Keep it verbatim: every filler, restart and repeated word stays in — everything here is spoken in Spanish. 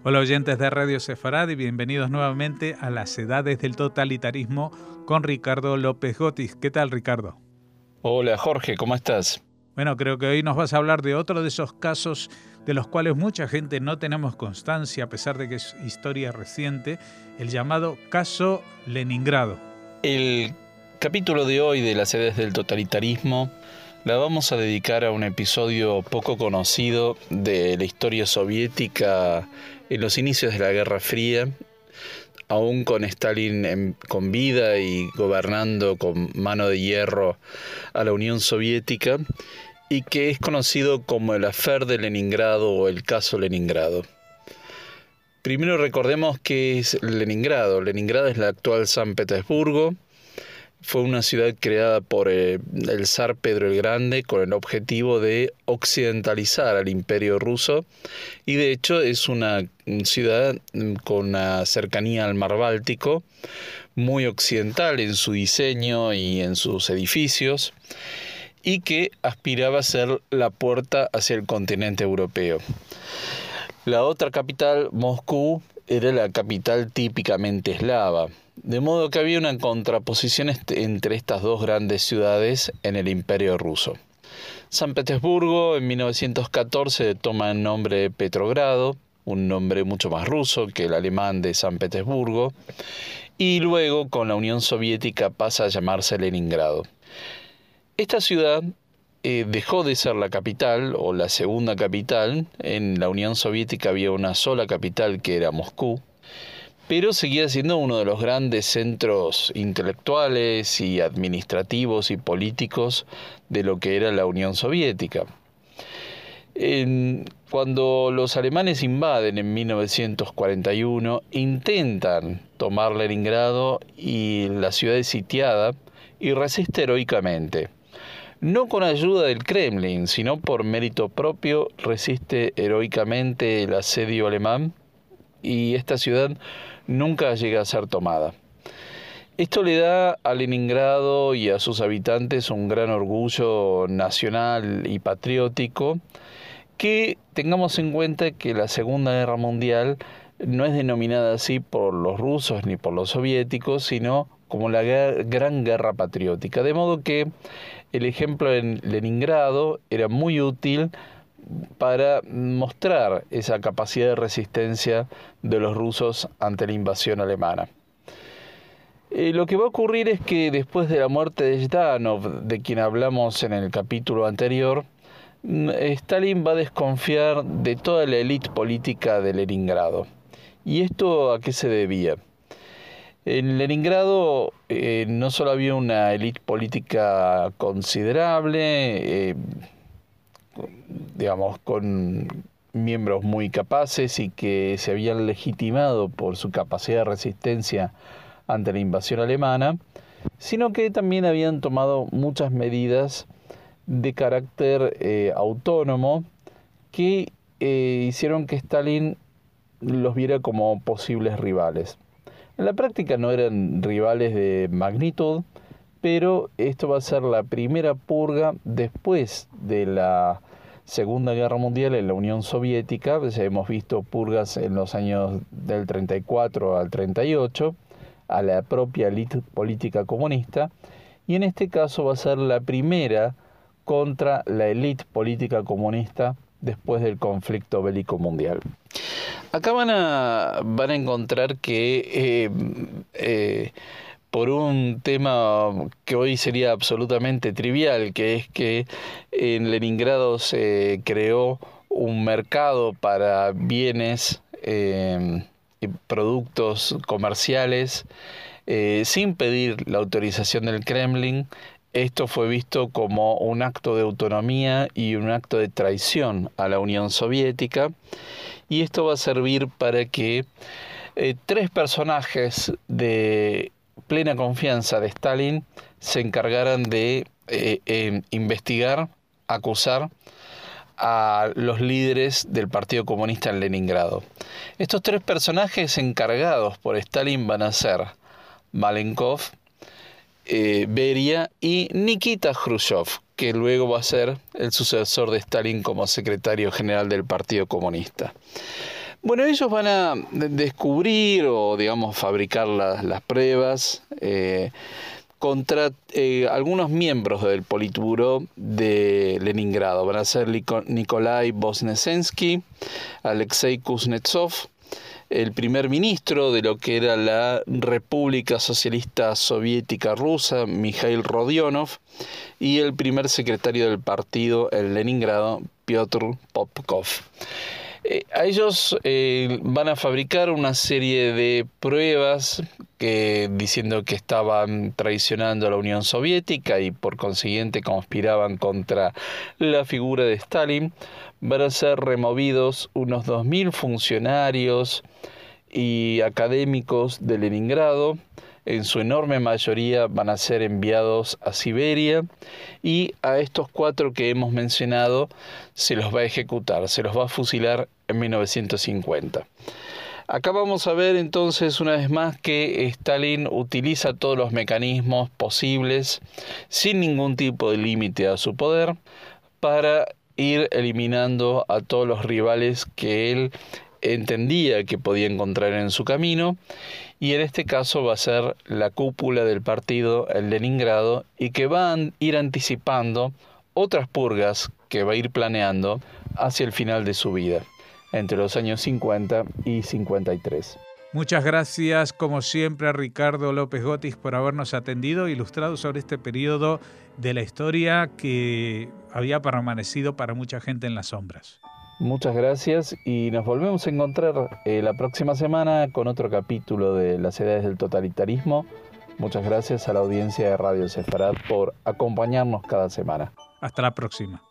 Hola oyentes de Radio Sefarad y bienvenidos nuevamente a las edades del totalitarismo con Ricardo López Gotis. ¿Qué tal, Ricardo? Hola Jorge, ¿cómo estás? Bueno, creo que hoy nos vas a hablar de otro de esos casos de los cuales mucha gente no tenemos constancia, a pesar de que es historia reciente, el llamado caso Leningrado. El capítulo de hoy de las edades del totalitarismo la vamos a dedicar a un episodio poco conocido de la historia soviética en los inicios de la Guerra Fría, aún con Stalin en, con vida y gobernando con mano de hierro a la Unión Soviética, y que es conocido como el Affair de Leningrado o el caso Leningrado. Primero recordemos qué es Leningrado. Leningrado es la actual San Petersburgo. Fue una ciudad creada por el, el zar Pedro el Grande con el objetivo de occidentalizar al Imperio Ruso, y de hecho es una ciudad con una cercanía al Mar Báltico, muy occidental en su diseño y en sus edificios, y que aspiraba a ser la puerta hacia el continente europeo. La otra capital, Moscú, era la capital típicamente eslava, de modo que había una contraposición entre estas dos grandes ciudades en el Imperio Ruso. San Petersburgo en mil novecientos catorce toma el nombre de Petrogrado, un nombre mucho más ruso que el alemán de San Petersburgo, y luego con la Unión Soviética pasa a llamarse Leningrado. Esta ciudad eh, dejó de ser la capital o la segunda capital. En la Unión Soviética había una sola capital que era Moscú, pero seguía siendo uno de los grandes centros intelectuales y administrativos y políticos de lo que era la Unión Soviética. En, cuando los alemanes invaden en mil novecientos cuarenta y uno, intentan tomar Leningrado, y la ciudad es sitiada y resiste heroicamente. No con ayuda del Kremlin, sino por mérito propio, resiste heroicamente el asedio alemán, y esta ciudad nunca llega a ser tomada. Esto le da a Leningrado y a sus habitantes un gran orgullo nacional y patriótico, que tengamos en cuenta que la Segunda Guerra Mundial no es denominada así por los rusos ni por los soviéticos, sino como la Gran Guerra Patriótica. De modo que el ejemplo en Leningrado era muy útil para mostrar esa capacidad de resistencia de los rusos ante la invasión alemana. Eh, lo que va a ocurrir es que después de la muerte de Zhdanov, de quien hablamos en el capítulo anterior, Stalin va a desconfiar de toda la élite política de Leningrado. ¿Y esto a qué se debía? En Leningrado eh, no solo había una élite política considerable, eh, digamos, con miembros muy capaces y que se habían legitimado por su capacidad de resistencia ante la invasión alemana, sino que también habían tomado muchas medidas de carácter eh, autónomo que eh, hicieron que Stalin los viera como posibles rivales. En la práctica no eran rivales de magnitud, pero esto va a ser la primera purga después de la Segunda Guerra Mundial en la Unión Soviética. Ya hemos visto purgas en los años del treinta y cuatro al treinta y ocho a la propia élite política comunista, y en este caso va a ser la primera contra la élite política comunista después del conflicto bélico mundial. Acá van a, van a encontrar que eh, eh, por un tema que hoy sería absolutamente trivial, que es que en Leningrado se creó un mercado para bienes eh, y productos comerciales eh, sin pedir la autorización del Kremlin. Esto fue visto como un acto de autonomía y un acto de traición a la Unión Soviética, y esto va a servir para que eh, tres personajes de plena confianza de Stalin se encargaran de eh, eh, investigar, acusar a los líderes del Partido Comunista en Leningrado. Estos tres personajes encargados por Stalin van a ser Malenkov, eh, Beria y Nikita Khrushchev, que luego va a ser el sucesor de Stalin como secretario general del Partido Comunista. Bueno, ellos van a descubrir o, digamos, fabricar las, las pruebas eh, contra eh, algunos miembros del Politburó de Leningrado. Van a ser Nikolai Voznesensky, Alexei Kuznetsov, el primer ministro de lo que era la República Socialista Soviética Rusa, Mikhail Rodionov, y el primer secretario del partido en Leningrado, Piotr Popkov. Eh, a ellos eh, van a fabricar una serie de pruebas que, diciendo que estaban traicionando a la Unión Soviética y por consiguiente conspiraban contra la figura de Stalin. Van a ser removidos unos dos mil funcionarios y académicos de Leningrado. En su enorme mayoría van a ser enviados a Siberia, y a estos cuatro que hemos mencionado se los va a ejecutar, se los va a fusilar en mil novecientos cincuenta. Acá vamos a ver entonces una vez más que Stalin utiliza todos los mecanismos posibles, sin ningún tipo de límite a su poder, para ir eliminando a todos los rivales que él entendía que podía encontrar en su camino, y en este caso va a ser la cúpula del partido en Leningrado, y que van a ir anticipando otras purgas que va a ir planeando hacia el final de su vida, entre los años cincuenta y cincuenta y tres. Muchas gracias, como siempre, a Ricardo López Gotis por habernos atendido e ilustrado sobre este periodo de la historia que había permanecido para mucha gente en las sombras. Muchas gracias, y nos volvemos a encontrar eh, la próxima semana con otro capítulo de Las Edades del Totalitarismo. Muchas gracias a la audiencia de Radio Sefarad por acompañarnos cada semana. Hasta la próxima.